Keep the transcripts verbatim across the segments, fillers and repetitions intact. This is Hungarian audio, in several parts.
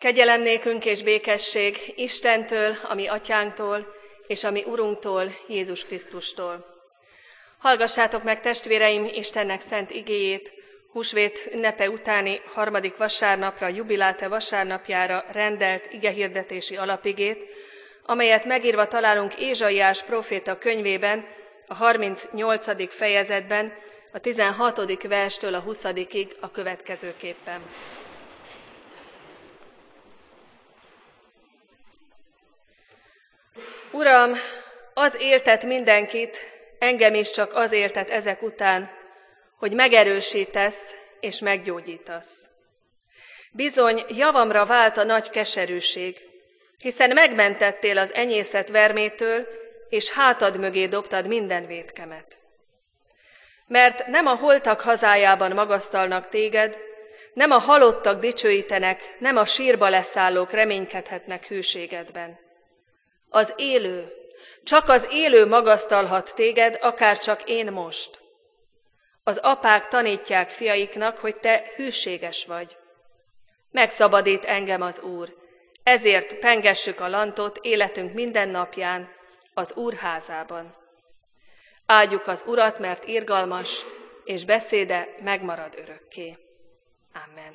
Kegyelem nékünk és békesség Istentől, a mi atyánktól, és a mi Urunktól, Jézus Krisztustól. Hallgassátok meg, testvéreim, Istennek szent igéjét, húsvét ünnepe utáni harmadik vasárnapra, jubiláte vasárnapjára rendelt igehirdetési alapigét, amelyet megírva találunk Ézsaiás próféta könyvében, a harmincnyolcadik fejezetben, a tizenhatodik verstől a huszadikig a következőképpen. Uram, az éltet mindenkit, engem is csak az éltet ezek után, hogy megerősítesz és meggyógyítasz. Bizony, javamra vált a nagy keserűség, hiszen megmentettél az enyészet vermétől, és hátad mögé dobtad minden vétkemet. Mert nem a holtak hazájában magasztalnak téged, nem a halottak dicsőítenek, nem a sírba leszállók reménykedhetnek hűségedben. Az élő, csak az élő magasztalhat téged, akár csak én most. Az apák tanítják fiaiknak, hogy te hűséges vagy. Megszabadít engem az Úr, ezért pengessük a lantot életünk minden napján az Úr házában. Áldjuk az Urat, mert irgalmas, és beszéde megmarad örökké. Amen.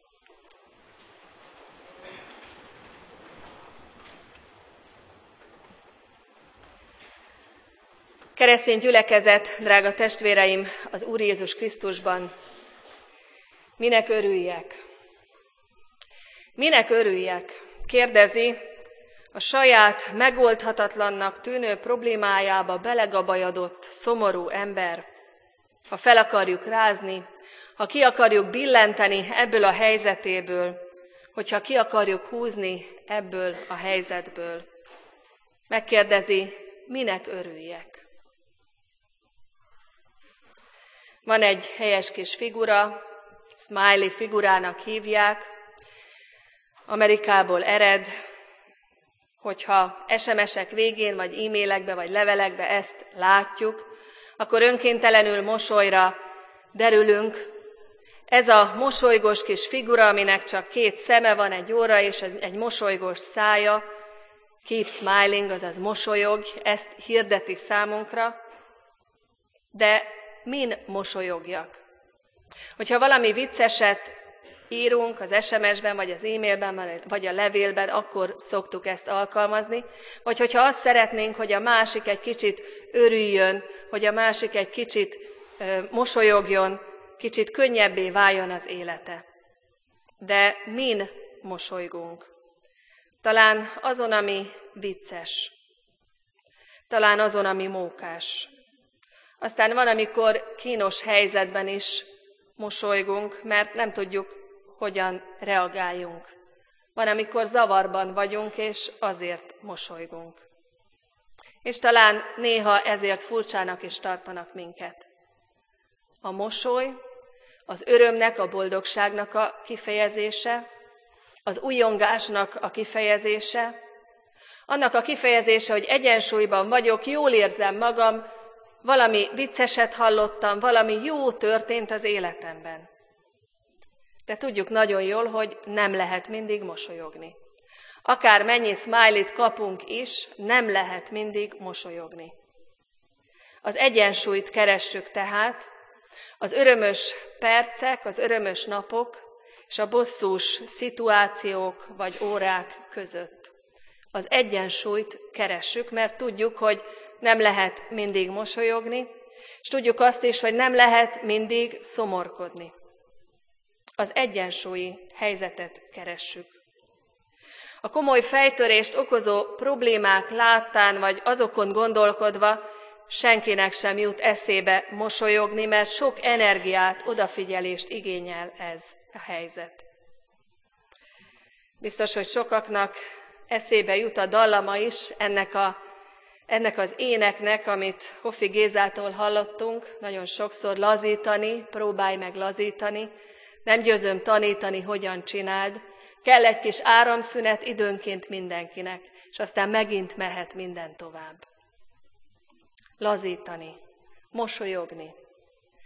Keresztény gyülekezet, drága testvéreim, az Úr Jézus Krisztusban, minek örüljek? Minek örüljek? Kérdezi a saját megoldhatatlannak tűnő problémájába belegabajodott, szomorú ember. Ha fel akarjuk rázni, ha ki akarjuk billenteni ebből a helyzetéből, hogyha ki akarjuk húzni ebből a helyzetből. Megkérdezi, minek örüljek? Van egy helyes kis figura, smiley figurának hívják, Amerikából ered, hogyha es em esek végén, vagy e-mailekbe, vagy levelekbe ezt látjuk, akkor önkéntelenül mosolyra derülünk. Ez a mosolygós kis figura, aminek csak két szeme van, egy óra és egy mosolygós szája, keep smiling, azaz mosolyog, ezt hirdeti számunkra, de min mosolyogjak? Hogyha valami vicceset írunk az es em esben, vagy az e-mailben, vagy a levélben, akkor szoktuk ezt alkalmazni, vagy hogyha azt szeretnénk, hogy a másik egy kicsit örüljön, hogy a másik egy kicsit ö, mosolyogjon, kicsit könnyebbé váljon az élete. De min mosolygunk? Talán azon, ami vicces. Talán azon, ami mókás. Aztán van, amikor kínos helyzetben is mosolygunk, mert nem tudjuk, hogyan reagáljunk. Van, amikor zavarban vagyunk, és azért mosolygunk. És talán néha ezért furcsának is tartanak minket. A mosoly, az örömnek, a boldogságnak a kifejezése, az újongásnak a kifejezése, annak a kifejezése, hogy egyensúlyban vagyok, jól érzem magam, valami vicceset hallottam, valami jó történt az életemben. De tudjuk nagyon jól, hogy nem lehet mindig mosolyogni. Akár mennyi smiley-t kapunk is, nem lehet mindig mosolyogni. Az egyensúlyt keressük tehát, az örömös percek, az örömös napok és a bosszús szituációk vagy órák között. Az egyensúlyt keressük, mert tudjuk, hogy nem lehet mindig mosolyogni, és tudjuk azt is, hogy nem lehet mindig szomorkodni. Az egyensúlyi helyzetet keressük. A komoly fejtörést okozó problémák láttán, vagy azokon gondolkodva senkinek sem jut eszébe mosolyogni, mert sok energiát, odafigyelést igényel ez a helyzet. Biztos, hogy sokaknak eszébe jut a dallama is ennek, a, ennek az éneknek, amit Hoffi Gézától hallottunk, nagyon sokszor lazítani, próbálj meg lazítani, nem győzöm tanítani, hogyan csináld, kell egy kis áramszünet időnként mindenkinek, és aztán megint mehet minden tovább. Lazítani, mosolyogni,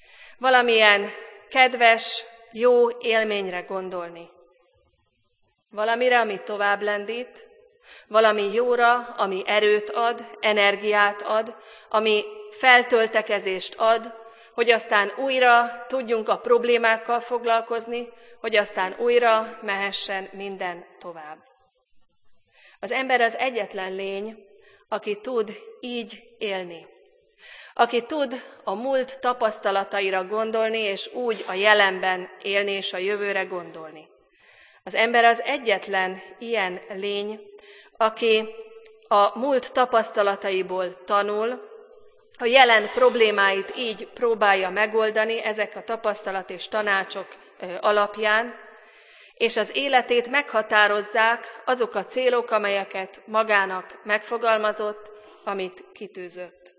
valamilyen kedves, jó élményre gondolni. Valamire, ami tovább lendít, valami jóra, ami erőt ad, energiát ad, ami feltöltekezést ad, hogy aztán újra tudjunk a problémákkal foglalkozni, hogy aztán újra mehessen minden tovább. Az ember az egyetlen lény, aki tud így élni. Aki tud a múlt tapasztalataira gondolni, és úgy a jelenben élni, és a jövőre gondolni. Az ember az egyetlen ilyen lény, aki a múlt tapasztalataiból tanul, a jelen problémáit így próbálja megoldani, ezek a tapasztalat és tanácsok alapján, és az életét meghatározzák azok a célok, amelyeket magának megfogalmazott, amit kitűzött.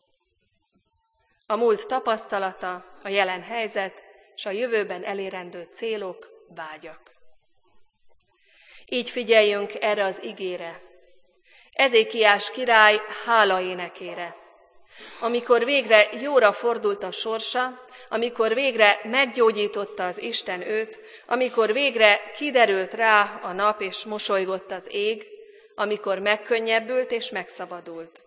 A múlt tapasztalata, a jelen helyzet, és a jövőben elérendő célok, vágyak. Így figyeljünk erre az igére, Ezékiás király hálaénekére. Amikor végre jóra fordult a sorsa, amikor végre meggyógyította az Isten őt, amikor végre kiderült rá a nap és mosolygott az ég, amikor megkönnyebbült és megszabadult.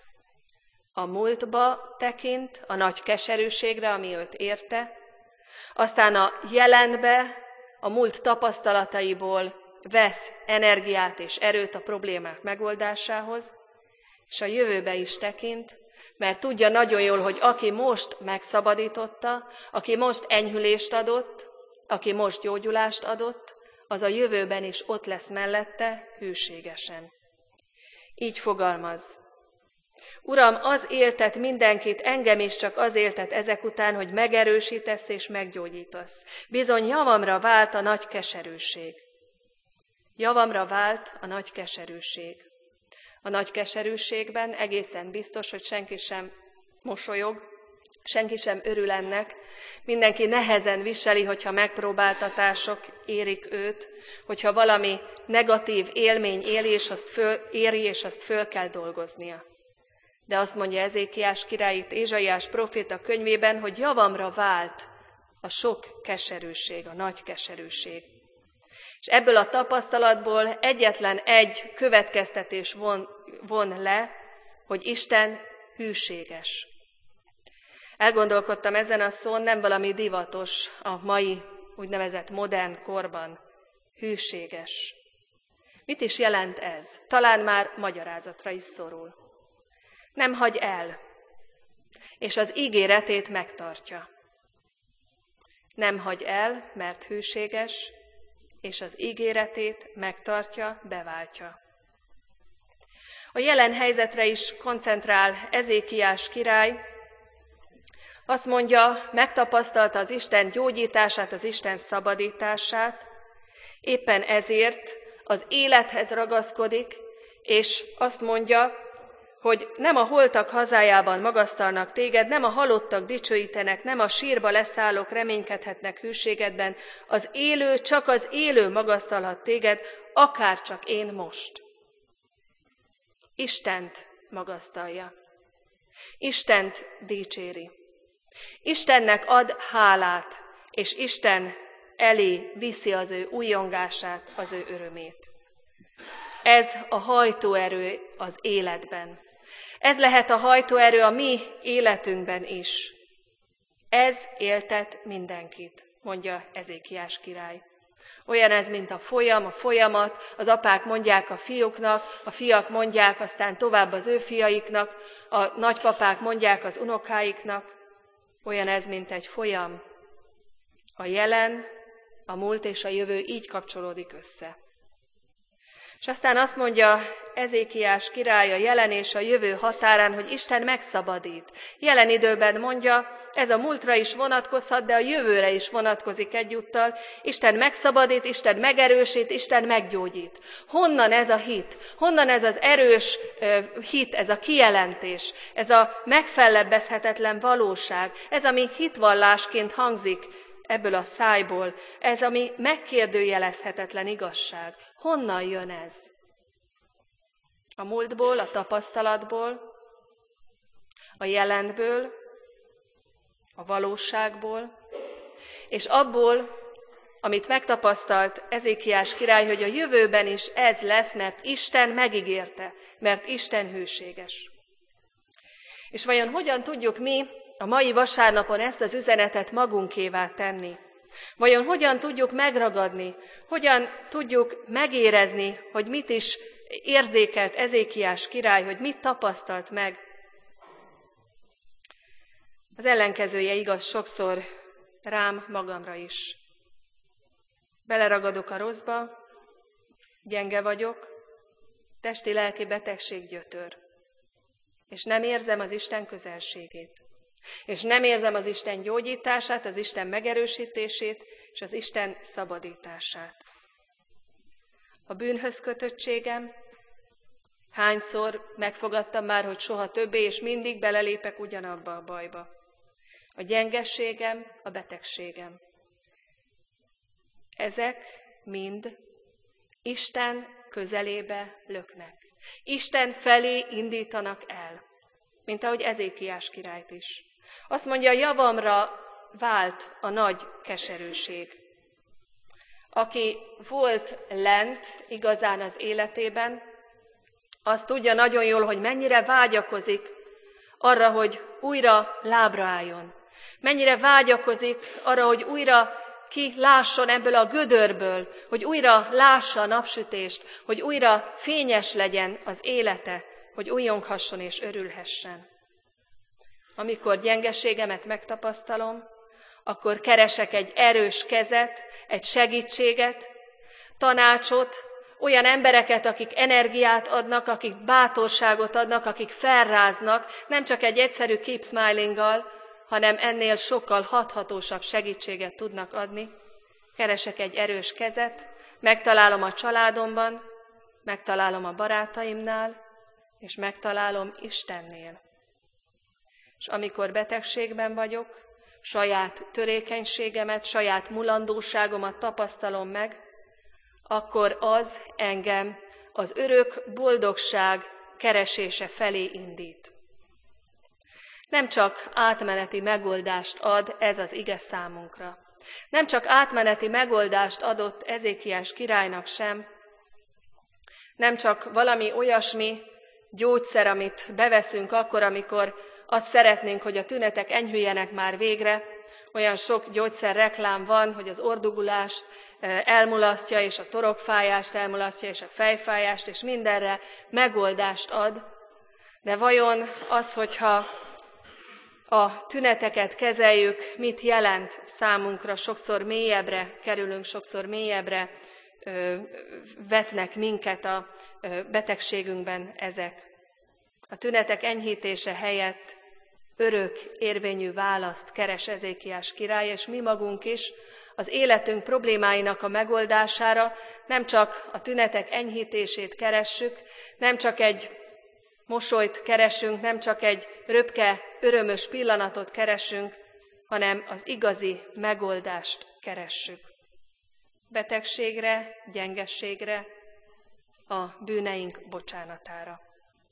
A múltba tekint, a nagy keserűségre, ami őt érte, aztán a jelenbe, a múlt tapasztalataiból vesz energiát és erőt a problémák megoldásához, és a jövőbe is tekint, mert tudja nagyon jól, hogy aki most megszabadította, aki most enyhülést adott, aki most gyógyulást adott, az a jövőben is ott lesz mellette hűségesen. Így fogalmaz. Uram, az éltet mindenkit, engem is csak az éltet ezek után, hogy megerősítesz és meggyógyítasz. Bizony javamra vált a nagy keserűség. Javamra vált a nagy keserűség. A nagy keserűségben egészen biztos, hogy senki sem mosolyog, senki sem örül ennek. Mindenki nehezen viseli, hogyha megpróbáltatások érik őt, hogyha valami negatív élmény éli, és azt föl, éri, és azt föl kell dolgoznia. De azt mondja Ezékiás király itt Ézsaiás próféta könyvében, hogy javamra vált a sok keserűség, a nagy keserűség. És ebből a tapasztalatból egyetlen egy következtetés von, von le, hogy Isten hűséges. Elgondolkodtam ezen a szón, nem valami divatos a mai úgynevezett modern korban. Hűséges. Mit is jelent ez? Talán már magyarázatra is szorul. Nem hagy el, és az ígéretét megtartja. Nem hagy el, mert hűséges, és az ígéretét megtartja, beváltja. A jelen helyzetre is koncentrál Ezékiás király. Azt mondja, megtapasztalta az Isten gyógyítását, az Isten szabadítását, éppen ezért az élethez ragaszkodik, és azt mondja, hogy nem a holtak hazájában magasztalnak téged, nem a halottak dicsőítenek, nem a sírba leszállók reménykedhetnek hűségedben, az élő, csak az élő magasztalhat téged, akár csak én most. Istent magasztalja. Istent dicséri. Istennek ad hálát, és Isten elé viszi az ő újongását, az ő örömét. Ez a hajtóerő az életben. Ez lehet a hajtóerő a mi életünkben is. Ez éltet mindenkit, mondja Ezékiás király. Olyan ez, mint a folyam, a folyamat, az apák mondják a fiúknak, a fiak mondják aztán tovább az ő fiaiknak, a nagypapák mondják az unokáiknak. Olyan ez, mint egy folyam. A jelen, a múlt és a jövő így kapcsolódik össze. És aztán azt mondja Ezékiás király a jelen és a jövő határán, hogy Isten megszabadít. Jelen időben mondja, ez a múltra is vonatkozhat, de a jövőre is vonatkozik egyúttal. Isten megszabadít, Isten megerősít, Isten meggyógyít. Honnan ez a hit? Honnan ez az erős uh, hit, ez a kijelentés, ez a megfellebbezhetetlen valóság, ez, ami hitvallásként hangzik ebből a szájból, ez, ami megkérdőjelezhetetlen igazság. Honnan jön ez? A múltból, a tapasztalatból, a jelenből, a valóságból, és abból, amit megtapasztalt Ezékiás király, hogy a jövőben is ez lesz, mert Isten megígérte, mert Isten hűséges. És vajon hogyan tudjuk mi a mai vasárnapon ezt az üzenetet magunkévá tenni? Vajon hogyan tudjuk megragadni, hogyan tudjuk megérezni, hogy mit is érzékelt Ezékiás király, hogy mit tapasztalt meg? Az ellenkezője igaz sokszor rám, magamra is. Beleragadok a rosszba, gyenge vagyok, testi-lelki betegség gyötör, és nem érzem az Isten közelségét. És nem érzem az Isten gyógyítását, az Isten megerősítését, és az Isten szabadítását. A bűnhöz kötöttségem, hányszor megfogadtam már, hogy soha többé, és mindig belelépek ugyanabba a bajba. A gyengességem, a betegségem. Ezek mind Isten közelébe löknek. Isten felé indítanak el, mint ahogy Ezékiás királyt is. Azt mondja, javamra vált a nagy keserűség. Aki volt lent igazán az életében, az tudja nagyon jól, hogy mennyire vágyakozik arra, hogy újra lábra álljon. Mennyire vágyakozik arra, hogy újra ki lásson ebből a gödörből, hogy újra lássa a napsütést, hogy újra fényes legyen az élete, hogy újjonghasson és örülhessen. Amikor gyengeségemet megtapasztalom, akkor keresek egy erős kezet, egy segítséget, tanácsot, olyan embereket, akik energiát adnak, akik bátorságot adnak, akik felráznak, nem csak egy egyszerű keep smilinggal, hanem ennél sokkal hathatósabb segítséget tudnak adni. Keresek egy erős kezet, megtalálom a családomban, megtalálom a barátaimnál, és megtalálom Istennél. És amikor betegségben vagyok, saját törékenységemet, saját mulandóságomat tapasztalom meg, akkor az engem az örök boldogság keresése felé indít. Nem csak átmeneti megoldást ad ez az ige számunkra. Nem csak átmeneti megoldást adott Ezékiás királynak sem, nem csak valami olyasmi gyógyszer, amit beveszünk akkor, amikor azt szeretnénk, hogy a tünetek enyhüljenek már végre. Olyan sok gyógyszerreklám van, hogy az ordugulást elmulasztja, és a torokfájást elmulasztja, és a fejfájást, és mindenre megoldást ad. De vajon az, hogyha a tüneteket kezeljük, mit jelent számunkra, sokszor mélyebbre kerülünk, sokszor mélyebbre ö, vetnek minket a ö, betegségünkben ezek. A tünetek enyhítése helyett örök érvényű választ keres Ezékiás király, és mi magunk is az életünk problémáinak a megoldására nem csak a tünetek enyhítését keressük, nem csak egy mosolyt keresünk, nem csak egy röpke, örömös pillanatot keresünk, hanem az igazi megoldást keressük. Betegségre, gyengességre, a bűneink bocsánatára.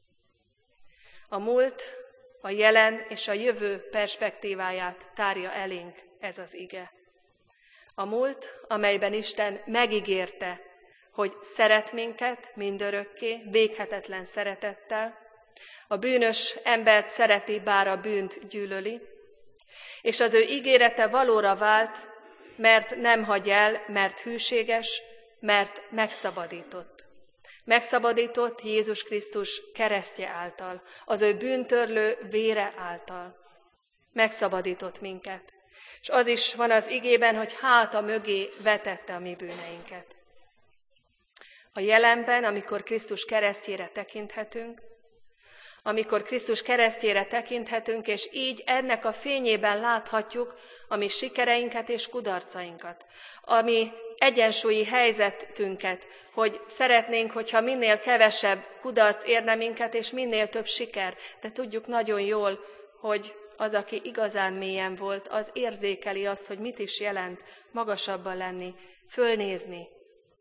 A múlt, a jelen és a jövő perspektíváját tárja elénk ez az ige. A múlt, amelyben Isten megígérte, hogy szeret minket mindörökké, véghetetlen szeretettel, a bűnös embert szereti, bár a bűnt gyűlöli, és az ő ígérete valóra vált, mert nem hagy el, mert hűséges, mert megszabadított. Megszabadított Jézus Krisztus keresztje által, az ő bűntörlő vére által. Megszabadított minket. És az is van az igében, hogy háta mögé vetette a mi bűneinket. A jelenben, amikor Krisztus keresztjére tekinthetünk, amikor Krisztus keresztjére tekinthetünk, és így ennek a fényében láthatjuk a mi sikereinket és kudarcainkat, a mi egyensúlyi helyzetünket, hogy szeretnénk, hogyha minél kevesebb kudarc érne minket, és minél több siker, de tudjuk nagyon jól, hogy az, aki igazán mélyen volt, az érzékeli azt, hogy mit is jelent magasabban lenni, fölnézni.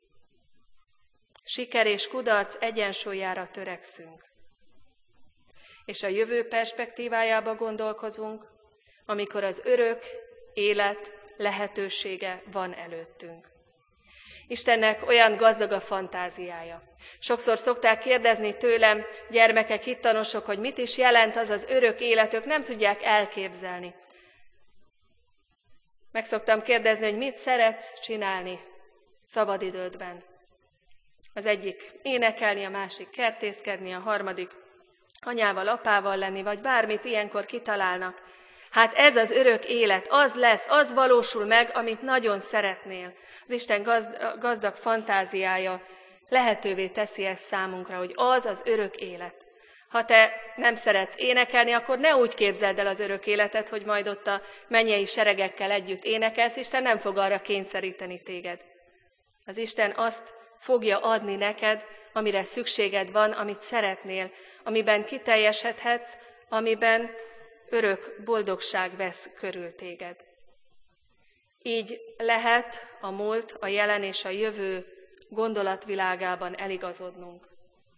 Siker és kudarc egyensúlyára törekszünk. És a jövő perspektívájába gondolkozunk, amikor az örök élet lehetősége van előttünk. Istennek olyan gazdag a fantáziája. Sokszor szokták kérdezni tőlem gyermekek, hittanosok, hogy mit is jelent az az örök élet, ők nem tudják elképzelni. Meg szoktam kérdezni, hogy mit szeretsz csinálni szabadidődben. Az egyik énekelni, a másik kertészkedni, a harmadik anyával, apával lenni, vagy bármit ilyenkor kitalálnak. Hát ez az örök élet, az lesz, az valósul meg, amit nagyon szeretnél. Az Isten gazd- gazdag fantáziája lehetővé teszi ezt számunkra, hogy az az örök élet. Ha te nem szeretsz énekelni, akkor ne úgy képzeld el az örök életet, hogy majd ott a mennyei seregekkel együtt énekelsz, Isten nem fog arra kényszeríteni téged. Az Isten azt fogja adni neked, amire szükséged van, amit szeretnél, amiben kiteljesedhetsz, amiben örök boldogság vesz körül téged. Így lehet a múlt, a jelen és a jövő gondolatvilágában eligazodnunk.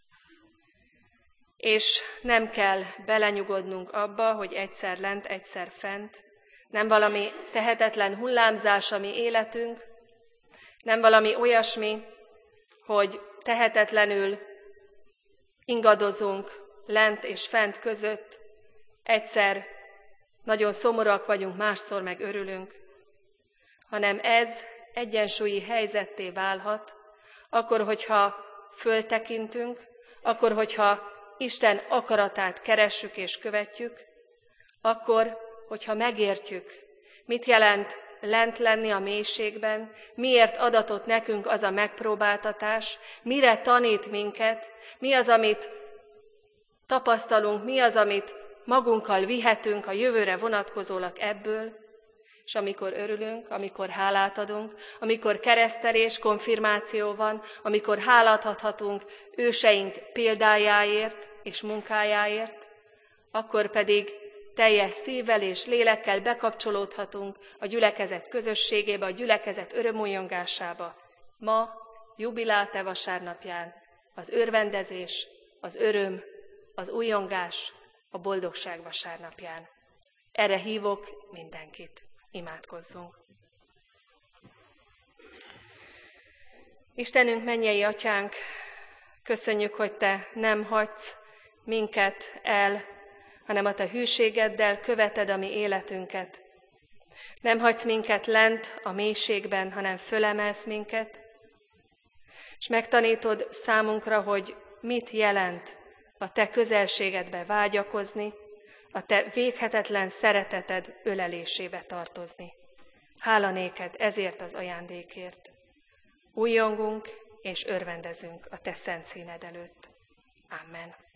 És nem kell belenyugodnunk abba, hogy egyszer lent, egyszer fent, nem valami tehetetlen hullámzás a mi életünk, nem valami olyasmi, hogy tehetetlenül ingadozunk lent és fent között, egyszer nagyon szomorúak vagyunk, másszor meg örülünk, hanem ez egyensúlyi helyzetté válhat, akkor, hogyha föltekintünk, akkor, hogyha Isten akaratát keressük és követjük, akkor, hogyha megértjük, mit jelent lent lenni a mélységben, miért adatott nekünk az a megpróbáltatás, mire tanít minket, mi az, amit tapasztalunk, mi az, amit magunkkal vihetünk a jövőre vonatkozólag ebből, és amikor örülünk, amikor hálát adunk, amikor keresztelés, konfirmáció van, amikor hálát adhatunk őseink példájáért és munkájáért, akkor pedig teljes szívvel és lélekkel bekapcsolódhatunk a gyülekezet közösségébe, a gyülekezet örömújongásába. Ma, jubiláte vasárnapján az örvendezés, az öröm, az újongás, a boldogság vasárnapján. Erre hívok mindenkit. Imádkozzunk. Istenünk, mennyei Atyánk, köszönjük, hogy Te nem hagysz minket el, hanem a Te hűségeddel követed a mi életünket. Nem hagysz minket lent a mélységben, hanem fölemelsz minket, és megtanítod számunkra, hogy mit jelent a Te közelségedbe vágyakozni, a Te véghetetlen szereteted ölelésébe tartozni. Hála néked ezért az ajándékért. Újjongunk és örvendezünk a Te szent színed előtt. Amen.